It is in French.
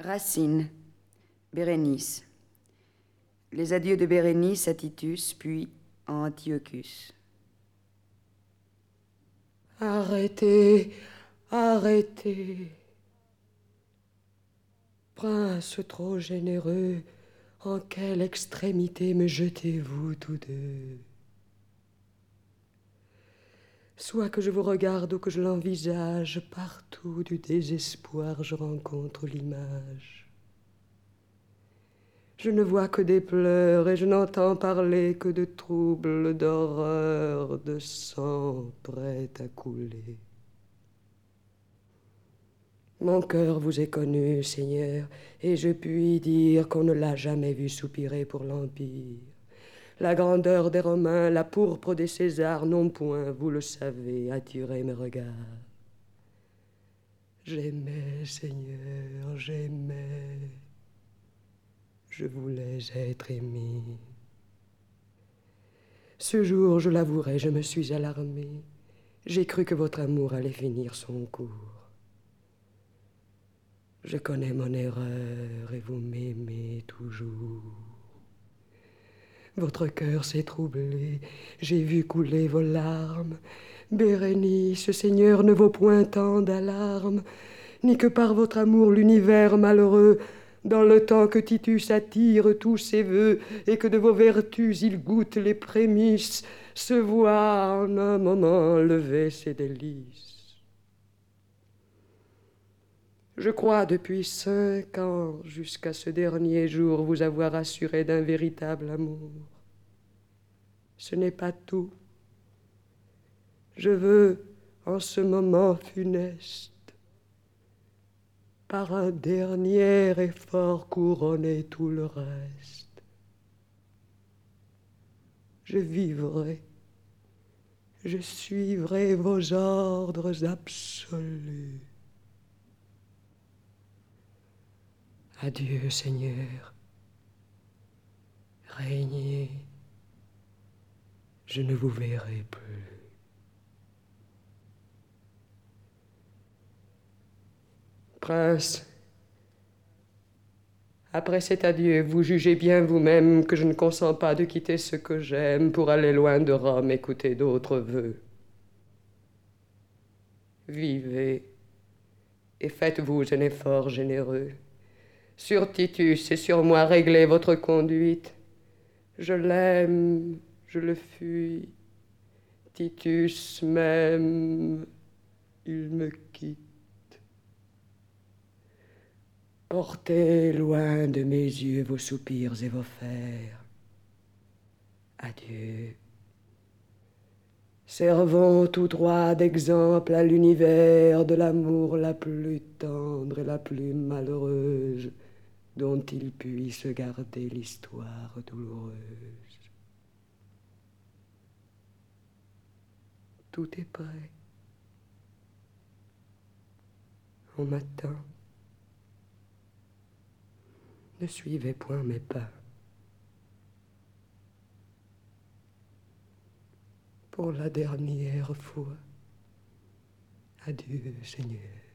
Racine, Bérénice. Les adieux de Bérénice à Titus, puis à Antiochus. Arrêtez, arrêtez. Prince trop généreux, en quelle extrémité me jetez-vous tous deux? Soit que je vous regarde ou que je l'envisage, partout du désespoir je rencontre l'image. Je ne vois que des pleurs et je n'entends parler que de troubles, d'horreur, de sang prêt à couler. Mon cœur vous est connu, Seigneur, et je puis dire qu'on ne l'a jamais vu soupirer pour l'Empire. La grandeur des Romains, la pourpre des Césars n'ont point, vous le savez, attiré mes regards. J'aimais, Seigneur, j'aimais. Je voulais être aimé. Ce jour, je l'avouerai, je me suis alarmé. J'ai cru que votre amour allait finir son cours. Je connais mon erreur et vous m'aimez toujours. Votre cœur s'est troublé, j'ai vu couler vos larmes. Bérénice, Seigneur, ne vaut point tant d'alarme, ni que par votre amour l'univers malheureux, dans le temps que Titus attire tous ses vœux, et que de vos vertus il goûte les prémices, se voit en un moment lever ses délices. Je crois depuis 5 ans, jusqu'à ce dernier jour, vous avoir assuré d'un véritable amour. Ce n'est pas tout. Je veux, en ce moment funeste, par un dernier effort couronner tout le reste. Je vivrai, je suivrai vos ordres absolus. Adieu, Seigneur. Régnez, je ne vous verrai plus. Prince, après cet adieu, vous jugez bien vous-même que je ne consens pas de quitter ce que j'aime pour aller loin de Rome écouter d'autres vœux. Vivez et faites-vous un effort généreux. Sur Titus et sur moi réglez votre conduite. Je l'aime, je le fuis. Titus m'aime, il me quitte. Portez loin de mes yeux vos soupirs et vos fers. Adieu. Servons tout droit d'exemple à l'univers de l'amour la plus tendre et la plus malheureuse dont il puisse garder l'histoire douloureuse. Tout est prêt. On m'attend. Ne suivez point mes pas. Pour la dernière fois, adieu, Seigneur.